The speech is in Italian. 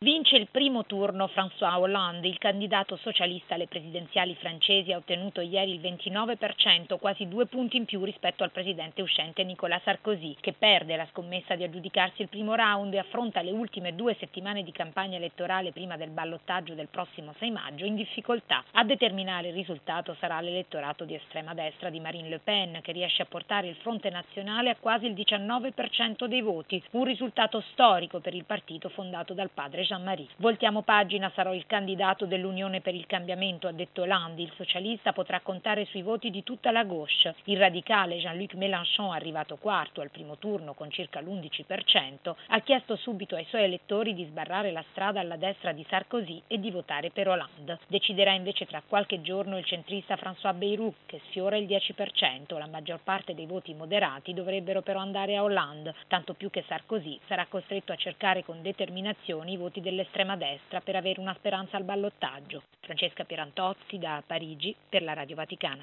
Vince il primo turno François Hollande, il candidato socialista alle presidenziali francesi ha ottenuto ieri il 29%, quasi 2 punti in più rispetto al presidente uscente Nicolas Sarkozy, che perde la scommessa di aggiudicarsi il primo round e affronta le ultime 2 settimane di campagna elettorale prima del ballottaggio del prossimo 6 maggio in difficoltà. A determinare il risultato sarà l'elettorato di estrema destra di Marine Le Pen, che riesce a portare il Fronte Nazionale a quasi il 19% dei voti, un risultato storico per il partito fondato dal padre Jean-Marie. Voltiamo pagina, sarò il candidato dell'Unione per il Cambiamento, ha detto Hollande. Il socialista potrà contare sui voti di tutta la gauche. Il radicale Jean-Luc Mélenchon, arrivato quarto al primo turno con circa l'11%, ha chiesto subito ai suoi elettori di sbarrare la strada alla destra di Sarkozy e di votare per Hollande. Deciderà invece tra qualche giorno il centrista François Bayrou, che sfiora il 10%. La maggior parte dei voti moderati dovrebbero però andare a Hollande, tanto più che Sarkozy sarà costretto a cercare con determinazione i voti dell'estrema destra per avere una speranza al ballottaggio. Francesca Pierantozzi da Parigi per la Radio Vaticana.